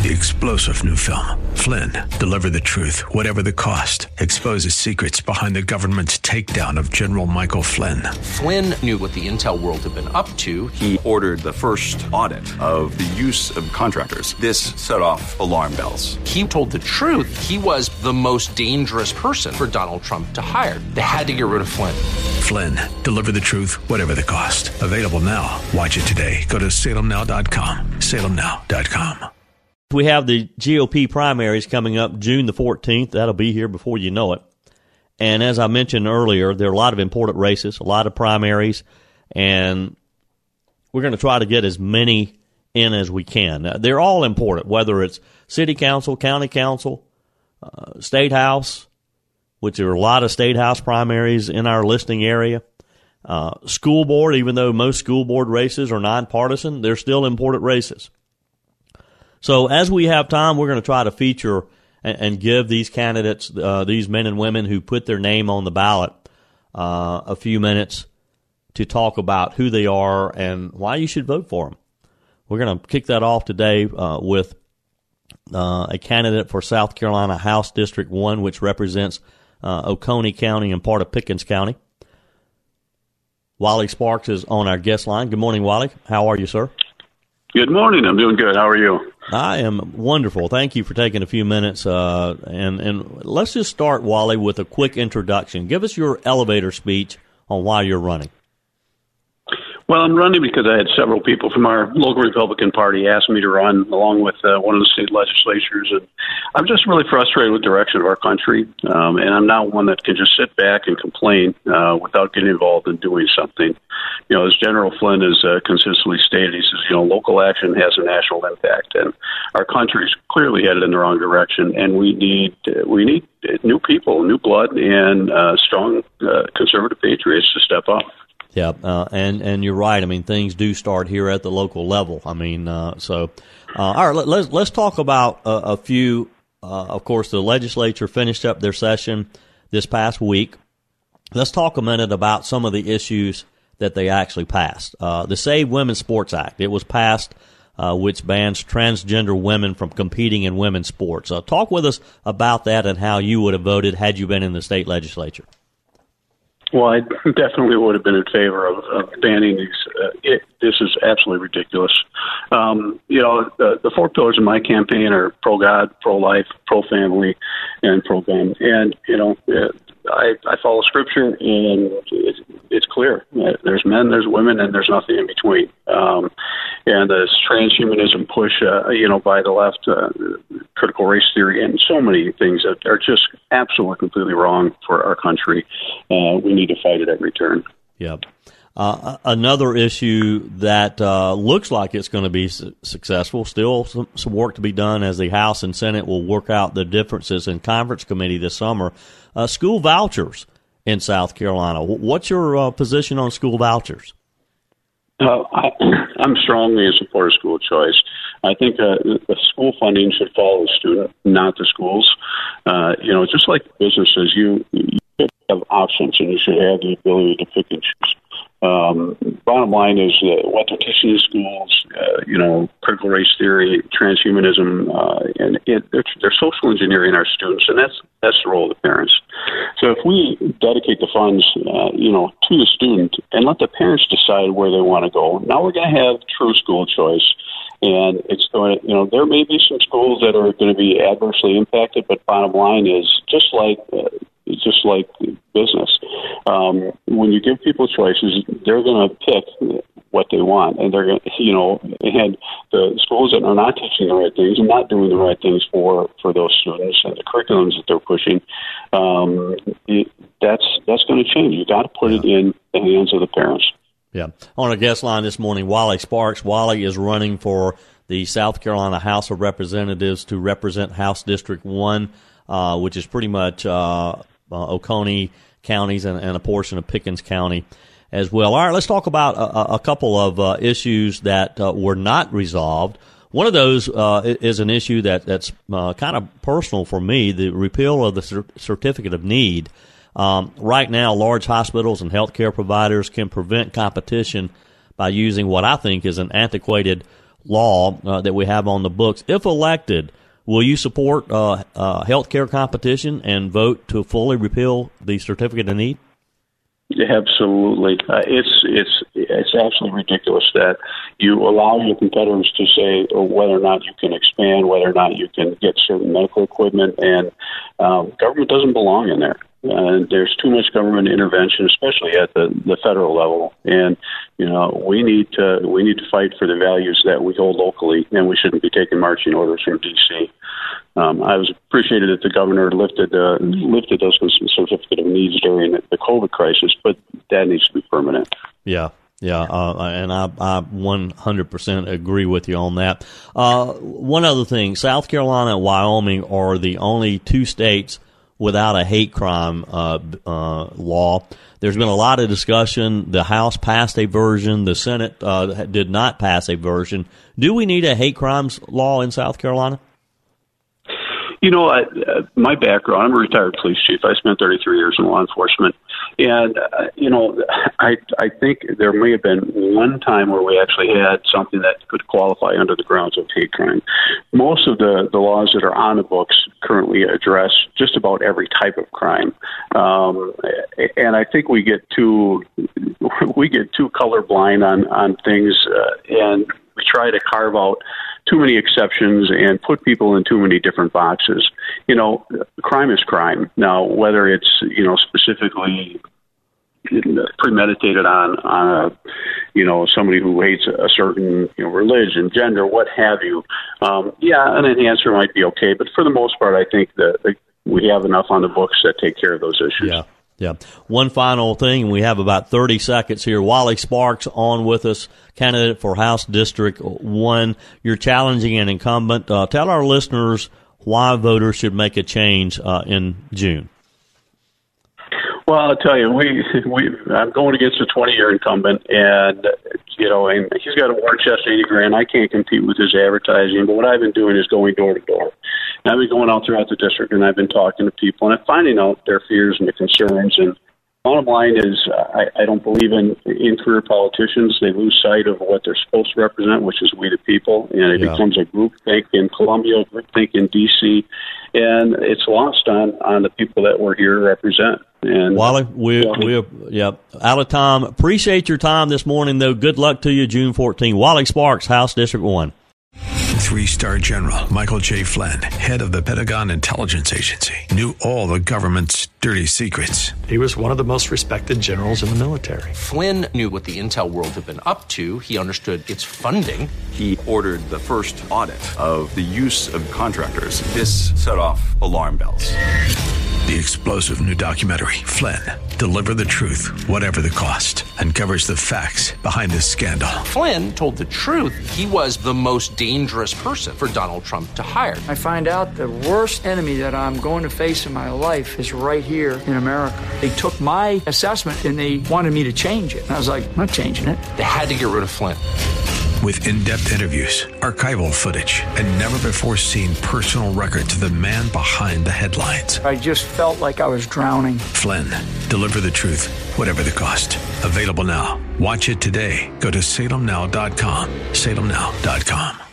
the explosive new film, Flynn, Deliver the Truth, Whatever the Cost, exposes secrets behind the government's takedown of General Michael Flynn. Flynn knew what the intel world had been up to. He ordered the first audit of the use of contractors. This set off alarm bells. He told the truth. He was the most dangerous person for Donald Trump to hire. They had to get rid of Flynn. Flynn, Deliver the Truth, Whatever the Cost. Available now. Watch it today. Go to salemnow.com. salemnow.com. We have the GOP primaries coming up June the 14th. That'll be here before you know it. And as I mentioned earlier, there are a lot of important races, a lot of primaries, and we're going to try to get as many in as we can. They're all important, whether it's city council, county council, state house, which there are a lot of state house primaries in our listing area. School board, even though most school board races are nonpartisan, they're still important races. So as we have time, we're going to try to feature and give these candidates, these men and women who put their name on the ballot, a few minutes to talk about who they are and why you should vote for them. We're going to kick that off today with a candidate for South Carolina House District 1, which represents Oconee County and part of Pickens County. Wally Sparks is on our guest line. Good morning, Wally. How are you, sir? Good morning. I'm doing good. How are you? I am wonderful. Thank you for taking a few minutes. And let's just start, Wally, with a quick introduction. Give us your elevator speech on why you're running. Well, I'm running because I had several people from our local Republican Party ask me to run along with one of the state legislatures. And I'm just really frustrated with the direction of our country. And I'm not one that can just sit back and complain without getting involved in doing something. You know, as General Flynn has consistently stated, he says, you know, local action has a national impact. And our country is clearly headed in the wrong direction. And we need new people, new blood, and strong conservative patriots to step up. Yeah, and you're right. I mean, things do start here at the local level. I mean, all right, let's talk about a few. Of course, the legislature finished up their session this past week. Let's talk a minute about some of the issues that they actually passed. The Save Women's Sports Act. It was passed, which bans transgender women from competing in women's sports. Talk with us about that and how you would have voted had you been in the state legislature. Well, I definitely would have been in favor of banning these. This is absolutely ridiculous. You know, the four pillars of my campaign are pro-God, pro-life, pro-family, and pro-gun. And, you know, I follow Scripture, and it's clear. There's men, there's women, and there's nothing in between. And this transhumanism push, you know, by the left, critical race theory, and so many things that are just absolutely completely wrong for our country. We need to fight at every turn. Yep. Another issue that looks like it's going to be successful, still some work to be done as the House and Senate will work out the differences in conference committee this summer. School vouchers in South Carolina. What's your position on school vouchers? I'm strongly in support of school choice. I think the school funding should follow the student, not the schools. You know, just like businesses, you should have options and you should have the ability to pick and choose. Bottom line is what they're teaching in schools, you know, critical race theory, transhumanism, and they're social engineering our students, and that's the role of the parents. So if we dedicate the funds, you know, to the student and let the parents decide where they want to go, now we're going to have true school choice. And it's going to, you know, there may be some schools that are going to be adversely impacted, but bottom line is just like business. When you give people choices, they're going to pick what they want, and they're going to, you know, and the schools that are not teaching the right things and not doing the right things for those students and the curriculums that they're pushing, that's going to change. You got to put it in the hands of the parents. Yeah. On our guest line this morning, Wally Sparks. Wally is running for the South Carolina House of Representatives to represent House District 1, which is pretty much Oconee counties and a portion of Pickens County as well. All right, let's talk about a couple of issues that were not resolved. One of those is an issue that's kind of personal for me, the repeal of the Certificate of Need. Right now, large hospitals and healthcare providers can prevent competition by using what I think is an antiquated law that we have on the books. If elected, will you support health care competition and vote to fully repeal the Certificate of Need? Absolutely. It's absolutely ridiculous that you allow your competitors to say whether or not you can expand, whether or not you can get certain medical equipment, and government doesn't belong in there. There's too much government intervention, especially at the federal level, and we need to fight for the values that we hold locally, and we shouldn't be taking marching orders from D.C. I was appreciated that the governor lifted those certificate of needs during the COVID crisis, but that needs to be permanent. Yeah, and I 100% agree with you on that. One other thing, South Carolina and Wyoming are the only two states without a hate crime law. There's been a lot of discussion. The House passed a version. The Senate did not pass a version. Do we need a hate crimes law in South Carolina? My background, I'm a retired police chief. I spent 33 years in law enforcement. And, I think there may have been one time where we actually had something that could qualify under the grounds of hate crime. Most of the laws that are on the books currently address just about every type of crime. And I think we get too colorblind on things, and we try to carve out too many exceptions and put people in too many different boxes. Crime is crime. Now, whether it's, specifically premeditated on somebody who hates a certain, religion, gender, what have you. An enhancer might be okay. But for the most part, I think that we have enough on the books that take care of those issues. Yeah. One final thing, we have about 30 seconds here. Wally Sparks on with us, candidate for House District 1. You're challenging an incumbent. Tell our listeners why voters should make a change in June. Well, I'll tell you, I'm going against a 20-year incumbent, and he's got a war chest, $80,000. I can't compete with his advertising, but what I've been doing is going door to door. And I've been going out throughout the district, and I've been talking to people, and I'm finding out their fears and their concerns. And bottom line is, I don't believe in career politicians. They lose sight of what they're supposed to represent, which is we the people, and it becomes a groupthink in Columbia, a groupthink in D.C., and it's lost on the people that we're here to represent. And Wally, we're out of time. Appreciate your time this morning, though. Good luck to you, June 14. Wally Sparks, House District 1. 3-star General Michael J. Flynn, head of the Pentagon Intelligence Agency, knew all the government's dirty secrets. He was one of the most respected generals in the military. Flynn knew what the intel world had been up to. He understood its funding. He ordered the first audit of the use of contractors. This set off alarm bells. The explosive new documentary, Flynn, Deliver the Truth, Whatever the Cost, uncovers the facts behind this scandal. Flynn told the truth. He was the most dangerous person for Donald Trump to hire. I find out the worst enemy that I'm going to face in my life is right here in America. They took my assessment and they wanted me to change it. And I was like, I'm not changing it. They had to get rid of Flynn. With in-depth interviews, archival footage, and never-before-seen personal records of the man behind the headlines. I just felt like I was drowning. Flynn, Deliver the Truth, Whatever the Cost. Available now. Watch it today. Go to salemnow.com. salemnow.com.